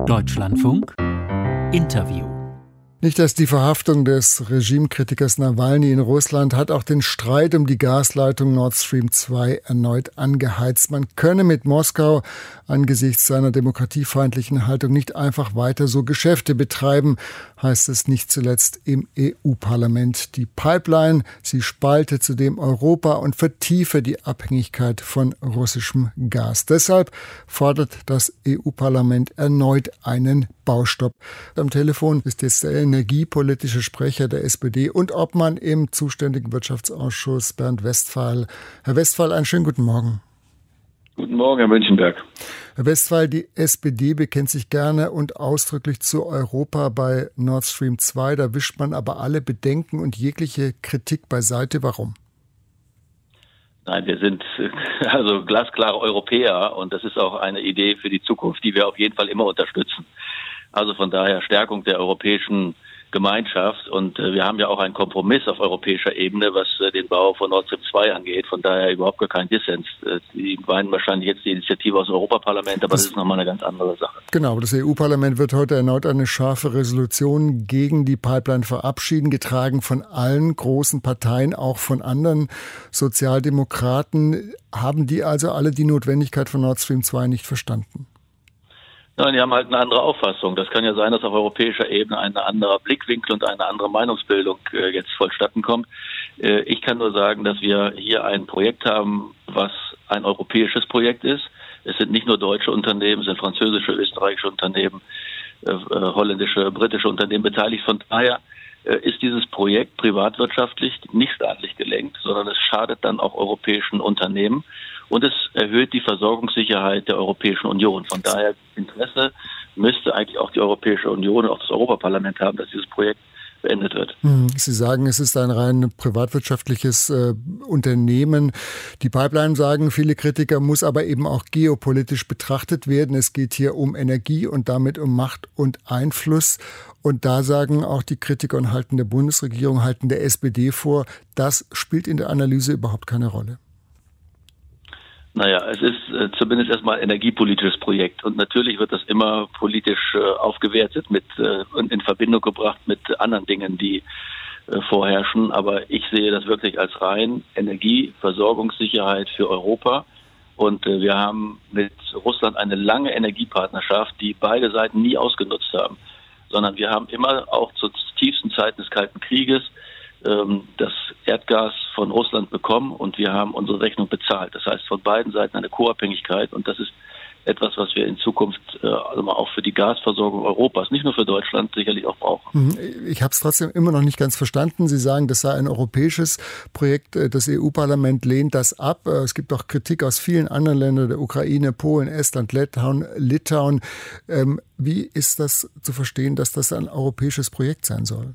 Deutschlandfunk Interview. Nicht erst die Verhaftung des Regimekritikers Nawalny in Russland hat auch den Streit um die Gasleitung Nord Stream 2 erneut angeheizt. Man könne mit Moskau angesichts seiner demokratiefeindlichen Haltung nicht einfach weiter so Geschäfte betreiben, heißt es nicht zuletzt im EU-Parlament. Die Pipeline, sie spalte zudem Europa und vertiefe die Abhängigkeit von russischem Gas. Deshalb fordert das EU-Parlament erneut einen Baustopp. Am Telefon ist jetzt der energiepolitische Sprecher der SPD und Obmann im zuständigen Wirtschaftsausschuss Bernd Westphal. Herr Westphal, einen schönen guten Morgen. Guten Morgen, Herr Münchenberg. Herr Westphal, die SPD bekennt sich gerne und ausdrücklich zu Europa bei Nord Stream 2. Da wischt man aber alle Bedenken und jegliche Kritik beiseite. Warum? Nein, wir sind also glasklare Europäer und das ist auch eine Idee für die Zukunft, die wir auf jeden Fall immer unterstützen. Also von daher Stärkung der europäischen Gemeinschaft und wir haben ja auch einen Kompromiss auf europäischer Ebene, was den Bau von Nord Stream 2 angeht, von daher überhaupt gar kein Dissens. Die meinen wahrscheinlich jetzt die Initiative aus dem Europaparlament, aber das ist nochmal eine ganz andere Sache. Genau, das EU-Parlament wird heute erneut eine scharfe Resolution gegen die Pipeline verabschieden, getragen von allen großen Parteien, auch von anderen Sozialdemokraten. Haben die also alle die Notwendigkeit von Nord Stream 2 nicht verstanden? Nein, die haben halt eine andere Auffassung. Das kann ja sein, dass auf europäischer Ebene ein anderer Blickwinkel und eine andere Meinungsbildung jetzt vollstatten kommt. Ich kann nur sagen, dass wir hier ein Projekt haben, was ein europäisches Projekt ist. Es sind nicht nur deutsche Unternehmen, es sind französische, österreichische Unternehmen, holländische, britische Unternehmen beteiligt. Von daher ist dieses Projekt privatwirtschaftlich, nicht staatlich gelenkt, sondern es schadet dann auch europäischen Unternehmen. Und es erhöht die Versorgungssicherheit der Europäischen Union. Von daher Interesse müsste eigentlich auch die Europäische Union und auch das Europaparlament haben, dass dieses Projekt beendet wird. Sie sagen, es ist ein rein privatwirtschaftliches Unternehmen. Die Pipeline, sagen viele Kritiker, muss aber eben auch geopolitisch betrachtet werden. Es geht hier um Energie und damit um Macht und Einfluss. Und da sagen auch die Kritiker und halten der Bundesregierung, halten der SPD vor, das spielt in der Analyse überhaupt keine Rolle. Naja, es ist zumindest erstmal ein energiepolitisches Projekt und natürlich wird das immer politisch aufgewertet und in Verbindung gebracht mit anderen Dingen, die vorherrschen. Aber ich sehe das wirklich als rein Energieversorgungssicherheit für Europa. Und wir haben mit Russland eine lange Energiepartnerschaft, die beide Seiten nie ausgenutzt haben, sondern wir haben immer auch zu tiefsten Zeiten des Kalten Krieges das Erdgas von Russland bekommen und wir haben unsere Rechnung bezahlt. Das heißt, von beiden Seiten eine Co-Abhängigkeit und das ist etwas, was wir in Zukunft also auch für die Gasversorgung Europas, nicht nur für Deutschland, sicherlich auch brauchen. Ich habe es trotzdem immer noch nicht ganz verstanden. Sie sagen, das sei ein europäisches Projekt. Das EU-Parlament lehnt das ab. Es gibt auch Kritik aus vielen anderen Ländern, der Ukraine, Polen, Estland, Litauen. Wie ist das zu verstehen, dass das ein europäisches Projekt sein soll?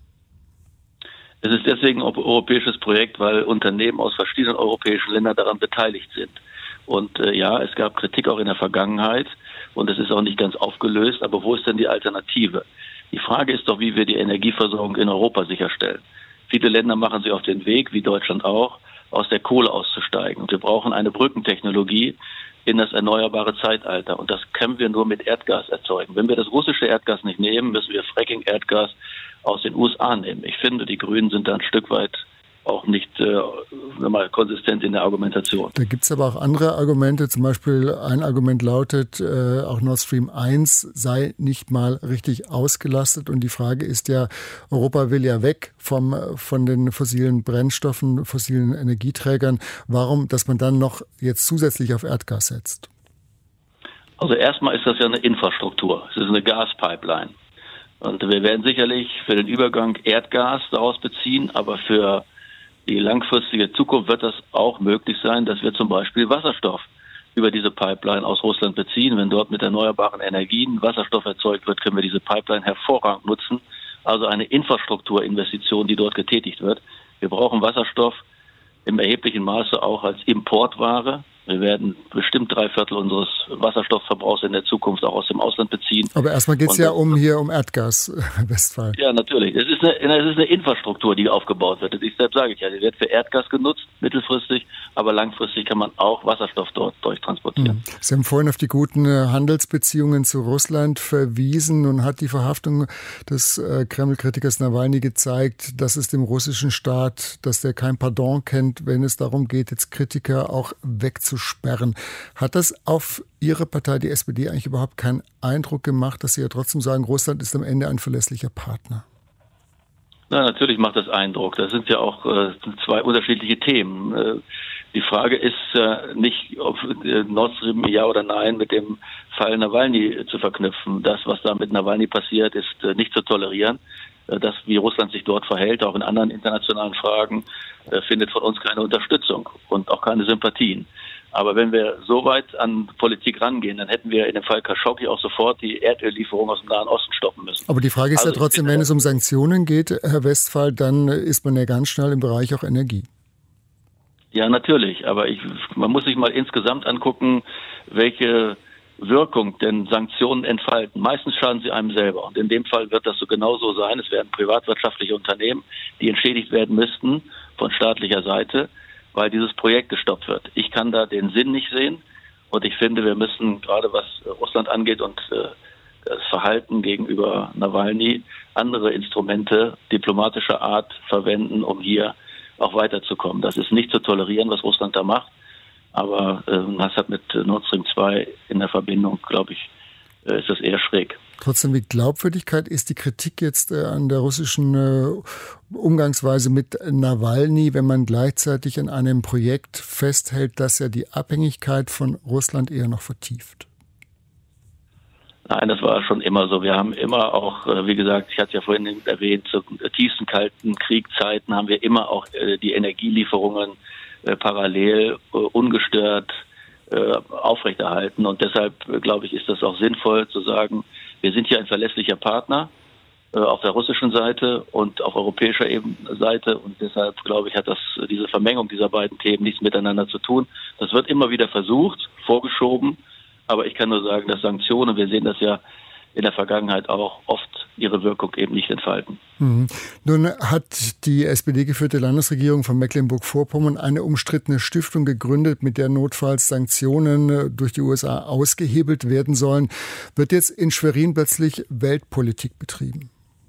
Es ist deswegen ein europäisches Projekt, weil Unternehmen aus verschiedenen europäischen Ländern daran beteiligt sind. Und ja, es gab Kritik auch in der Vergangenheit und es ist auch nicht ganz aufgelöst. Aber wo ist denn die Alternative? Die Frage ist doch, wie wir die Energieversorgung in Europa sicherstellen. Viele Länder machen sich auf den Weg, wie Deutschland auch, aus der Kohle auszusteigen. Und wir brauchen eine Brückentechnologie in das erneuerbare Zeitalter. Und das können wir nur mit Erdgas erzeugen. Wenn wir das russische Erdgas nicht nehmen, müssen wir Fracking-Erdgas aus den USA nehmen. Ich finde, die Grünen sind da ein Stück weit auch nicht konsistent in der Argumentation. Da gibt es aber auch andere Argumente. Zum Beispiel ein Argument lautet, auch Nord Stream 1 sei nicht mal richtig ausgelastet. Und die Frage ist ja, Europa will ja weg von den fossilen Brennstoffen, fossilen Energieträgern. Warum, dass man dann noch jetzt zusätzlich auf Erdgas setzt? Also erstmal ist das ja eine Infrastruktur. Es ist eine Gaspipeline. Und wir werden sicherlich für den Übergang Erdgas daraus beziehen, aber für die langfristige Zukunft wird das auch möglich sein, dass wir zum Beispiel Wasserstoff über diese Pipeline aus Russland beziehen. Wenn dort mit erneuerbaren Energien Wasserstoff erzeugt wird, können wir diese Pipeline hervorragend nutzen. Also eine Infrastrukturinvestition, die dort getätigt wird. Wir brauchen Wasserstoff im erheblichen Maße auch als Importware. Wir werden bestimmt 3/4 unseres Wasserstoffverbrauchs in der Zukunft auch aus dem Ausland beziehen. Aber erstmal geht es ja um Erdgas, Herr Westphal. Ja, natürlich. Es ist eine Infrastruktur, die aufgebaut wird. Deshalb sage ich ja, die wird für Erdgas genutzt, mittelfristig, aber langfristig kann man auch Wasserstoff dort durchtransportieren. Sie haben vorhin auf die guten Handelsbeziehungen zu Russland verwiesen. Nun hat die Verhaftung des Kreml-Kritikers Nawalny gezeigt, dass es dem russischen Staat, dass der kein Pardon kennt, wenn es darum geht, jetzt Kritiker auch wegzusperren. Hat das auf Ihre Partei, die SPD, eigentlich überhaupt keinen Eindruck gemacht, dass Sie ja trotzdem sagen, Russland ist am Ende ein verlässlicher Partner? Na, natürlich macht das Eindruck. Das sind ja auch zwei unterschiedliche Themen. Die Frage ist nicht, ob Nord Stream ja oder nein mit dem Fall Nawalny zu verknüpfen. Das, was da mit Nawalny passiert, ist nicht zu tolerieren. Das, wie Russland sich dort verhält, auch in anderen internationalen Fragen, findet von uns keine Unterstützung und auch keine Sympathien. Aber wenn wir so weit an Politik rangehen, dann hätten wir in dem Fall Khashoggi auch sofort die Erdöllieferung aus dem Nahen Osten stoppen müssen. Aber die Frage ist ja trotzdem, wenn es um Sanktionen geht, Herr Westphal, dann ist man ja ganz schnell im Bereich auch Energie. Ja, natürlich. Aber man muss sich mal insgesamt angucken, welche Wirkung denn Sanktionen entfalten. Meistens schaden sie einem selber. Und in dem Fall wird das so genauso sein. Es werden privatwirtschaftliche Unternehmen, die entschädigt werden müssten von staatlicher Seite, weil dieses Projekt gestoppt wird. Ich kann da den Sinn nicht sehen. Und ich finde, wir müssen, gerade was Russland angeht und das Verhalten gegenüber Nawalny, andere Instrumente diplomatischer Art verwenden, um hier auch weiterzukommen. Das ist nicht zu tolerieren, was Russland da macht. Aber das hat mit Nord Stream 2 in der Verbindung, glaube ich, ist das eher schräg. Trotzdem, wie Glaubwürdigkeit ist die Kritik jetzt an der russischen Umgangsweise mit Nawalny, wenn man gleichzeitig an einem Projekt festhält, das ja die Abhängigkeit von Russland eher noch vertieft? Nein, das war schon immer so. Wir haben immer auch, wie gesagt, ich hatte es ja vorhin erwähnt, zu tiefsten Kalten Kriegszeiten haben wir immer auch die Energielieferungen parallel ungestört aufrechterhalten. Und deshalb, glaube ich, ist das auch sinnvoll zu sagen, wir sind hier ein verlässlicher Partner auf der russischen Seite und auf europäischer Seite. Und deshalb, glaube ich, hat diese Vermengung dieser beiden Themen nichts miteinander zu tun. Das wird immer wieder versucht, vorgeschoben. Aber ich kann nur sagen, dass Sanktionen, wir sehen das ja in der Vergangenheit auch oft, ihre Wirkung eben nicht entfalten. Nun hat die SPD-geführte Landesregierung von Mecklenburg-Vorpommern eine umstrittene Stiftung gegründet, mit der notfalls Sanktionen durch die USA ausgehebelt werden sollen. Wird jetzt in Schwerin plötzlich Weltpolitik betrieben?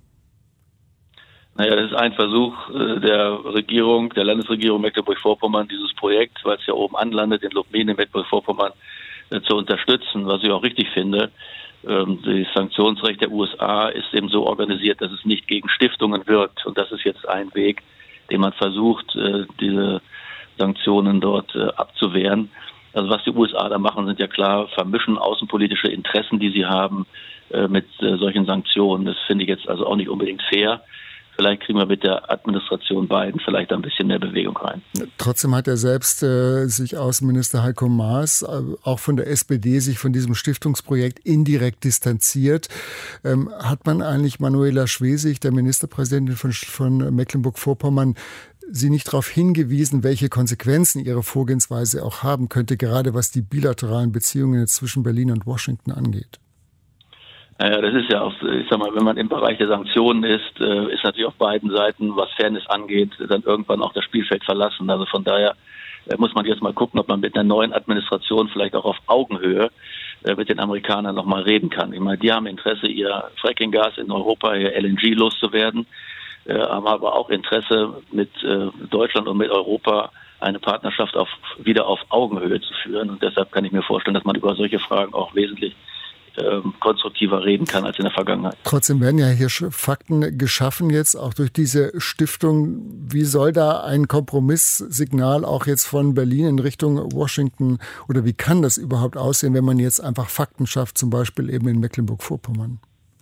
Naja, das ist ein Versuch der Landesregierung Mecklenburg-Vorpommern, dieses Projekt, weil es ja oben anlandet, in Lubmin in Mecklenburg-Vorpommern zu unterstützen, was ich auch richtig finde. Das Sanktionsrecht der USA ist eben so organisiert, dass es nicht gegen Stiftungen wirkt. Und das ist jetzt ein Weg, den man versucht, diese Sanktionen dort abzuwehren. Also was die USA da machen, sind ja klar, vermischen außenpolitische Interessen, die sie haben, mit solchen Sanktionen. Das finde ich jetzt also auch nicht unbedingt fair. Vielleicht kriegen wir mit der Administration Biden vielleicht ein bisschen mehr Bewegung rein. Trotzdem hat er selbst sich Außenminister Heiko Maas auch von der SPD sich von diesem Stiftungsprojekt indirekt distanziert. Hat man eigentlich Manuela Schwesig, der Ministerpräsidentin von Mecklenburg-Vorpommern, Sie nicht darauf hingewiesen, welche Konsequenzen ihre Vorgehensweise auch haben könnte, gerade was die bilateralen Beziehungen zwischen Berlin und Washington angeht? Naja, das ist ja auch, ich sag mal, wenn man im Bereich der Sanktionen ist natürlich auf beiden Seiten, was Fairness angeht, dann irgendwann auch das Spielfeld verlassen. Also von daher muss man jetzt mal gucken, ob man mit einer neuen Administration vielleicht auch auf Augenhöhe mit den Amerikanern nochmal reden kann. Ich meine, die haben Interesse, ihr Fracking-Gas in Europa, ihr LNG loszuwerden, haben aber auch Interesse, mit Deutschland und mit Europa eine Partnerschaft wieder auf Augenhöhe zu führen. Und deshalb kann ich mir vorstellen, dass man über solche Fragen auch wesentlich konstruktiver reden kann als in der Vergangenheit. Trotzdem werden ja hier Fakten geschaffen jetzt, auch durch diese Stiftung. Wie soll da ein Kompromisssignal auch jetzt von Berlin in Richtung Washington oder wie kann das überhaupt aussehen, wenn man jetzt einfach Fakten schafft, zum Beispiel eben in Mecklenburg-Vorpommern?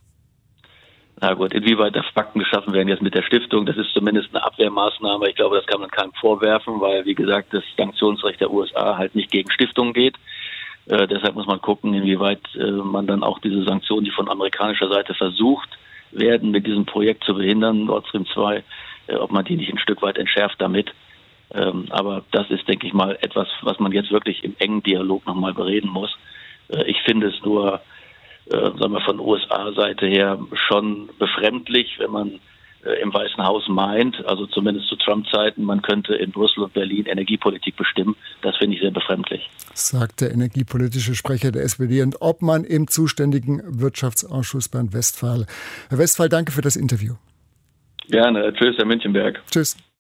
Na gut, inwieweit da Fakten geschaffen werden jetzt mit der Stiftung, das ist zumindest eine Abwehrmaßnahme. Ich glaube, das kann man keinem vorwerfen, weil, wie gesagt, das Sanktionsrecht der USA halt nicht gegen Stiftungen geht. Deshalb muss man gucken, inwieweit man dann auch diese Sanktionen, die von amerikanischer Seite versucht werden, mit diesem Projekt zu behindern, Nord Stream 2, ob man die nicht ein Stück weit entschärft damit. Aber das ist, denke ich mal, etwas, was man jetzt wirklich im engen Dialog nochmal bereden muss. Ich finde es nur, sagen wir von USA-Seite her schon befremdlich, wenn man im Weißen Haus meint, also zumindest zu Trump-Zeiten, man könnte in Brüssel und Berlin Energiepolitik bestimmen. Das finde ich sehr befremdlich. Sagt der energiepolitische Sprecher der SPD und Obmann im zuständigen Wirtschaftsausschuss Bernd Westphal. Herr Westphal, danke für das Interview. Gerne. Tschüss, Herr Münchenberg. Tschüss.